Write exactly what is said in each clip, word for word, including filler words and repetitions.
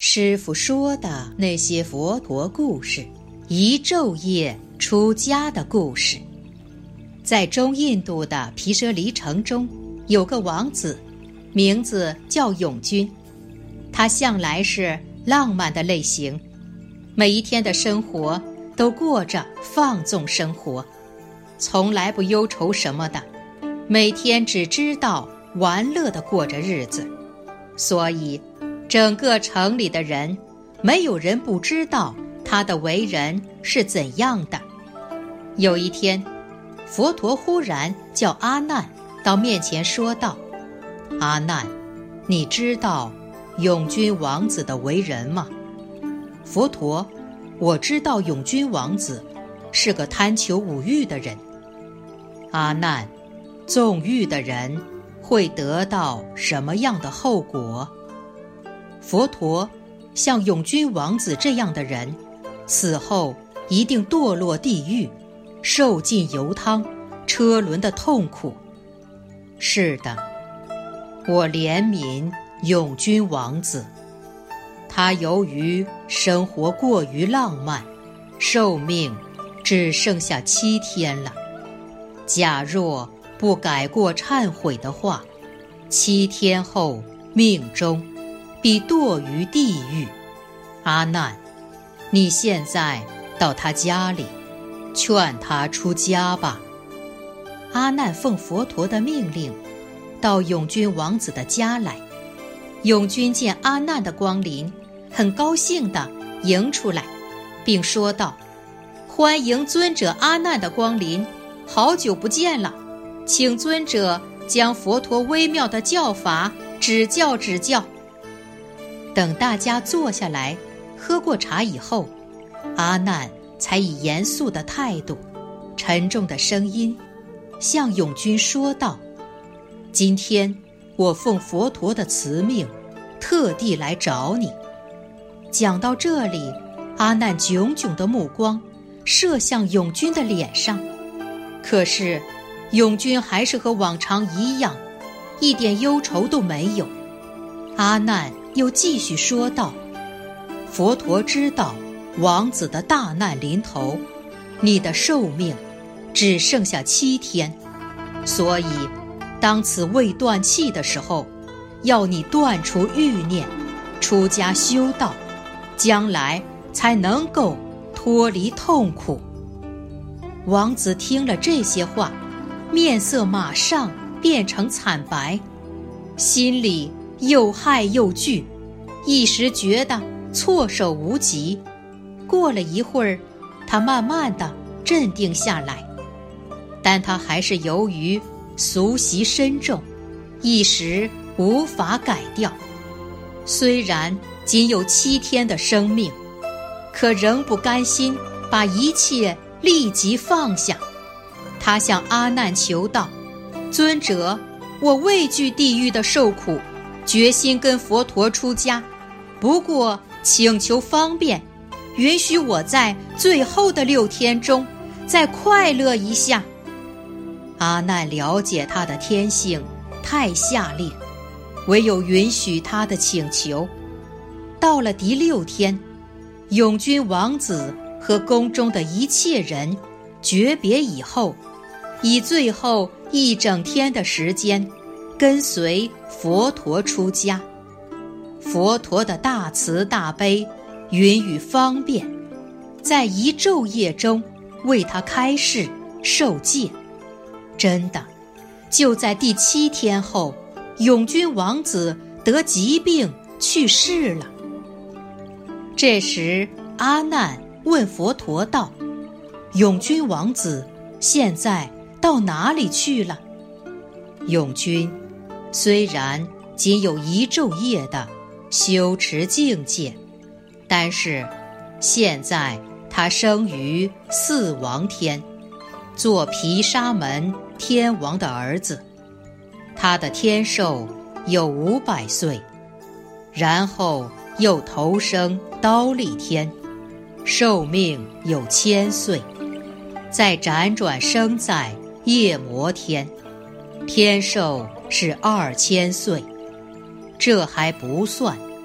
师父说的那些佛陀故事，一昼夜出家的故事。在中印度的毗舍离城中，有个王子，名字叫永君。他向来是浪漫的类型，每一天的生活都过着放纵生活，从来不忧愁什么的，每天只知道玩乐地过着日子。所以整个城里的人，没有人不知道他的为人是怎样的。有一天，佛陀忽然叫阿难到面前说道：阿难，你知道永君王子的为人吗？佛陀，我知道永君王子是个贪求五欲的人。阿难，纵欲的人会得到什么样的后果？佛陀，像永君王子这样的人，死后一定堕落地狱，受尽油汤、车轮的痛苦。是的，我怜悯永君王子，他由于生活过于浪漫，寿命只剩下七天了。假若不改过忏悔的话，七天后命终必堕于地狱。阿难，你现在到他家里，劝他出家吧。阿难奉佛陀的命令，到永君王子的家来。永君见阿难的光临，很高兴地迎出来，并说道：欢迎尊者阿难的光临，好久不见了，请尊者将佛陀微妙的教法指教指教。等大家坐下来喝过茶以后，阿难才以严肃的态度、沉重的声音向永君说道：今天我奉佛陀的慈命，特地来找你。讲到这里，阿难炯炯的目光射向永君的脸上，可是永君还是和往常一样，一点忧愁都没有。阿难又继续说道：佛陀知道王子的大难临头，你的寿命只剩下七天，所以当此未断气的时候，要你断除欲念，出家修道，将来才能够脱离痛苦。王子听了这些话，面色马上变成惨白，心里又害又惧，一时觉得措手无及。过了一会儿，他慢慢地镇定下来，但他还是由于俗习深重，一时无法改掉。虽然仅有七天的生命，可仍不甘心把一切立即放下。他向阿难求道：尊者，我畏惧地狱的受苦，决心跟佛陀出家，不过请求方便，允许我在最后的六天中再快乐一下。阿难了解他的天性太下劣，唯有允许他的请求。到了第六天，永君王子和宫中的一切人诀别以后，以最后一整天的时间跟随佛陀出家。佛陀的大慈大悲、允与方便，在一昼夜中为他开示受戒。真的，就在第七天后，永君王子得疾病去世了。这时阿难问佛陀道：永君王子现在到哪里去了？永君虽然仅有一昼夜的修持境界，但是现在他生于四王天，做毗沙门天王的儿子，他的天寿有五百岁，然后又投生刀立天，寿命有千岁，再辗转生在夜摩天，天寿是二千岁。这还不算，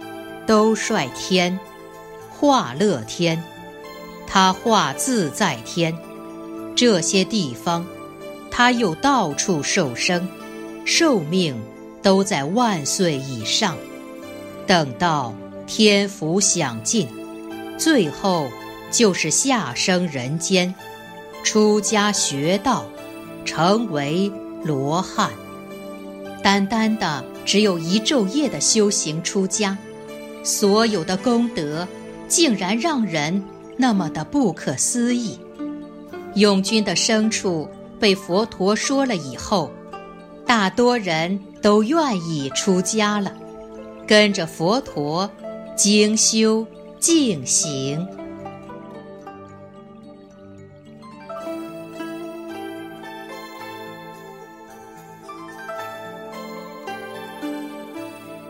兜率天，化乐天，他化自在天，这些地方他又到处受生，寿命都在万岁以上。等到天福享尽，最后就是下生人间，出家学道，成为罗汉。单单的只有一昼夜的修行出家，所有的功德竟然让人那么的不可思议。永军的牲畜被佛陀说了以后，大多人都愿意出家了，跟着佛陀精修净行。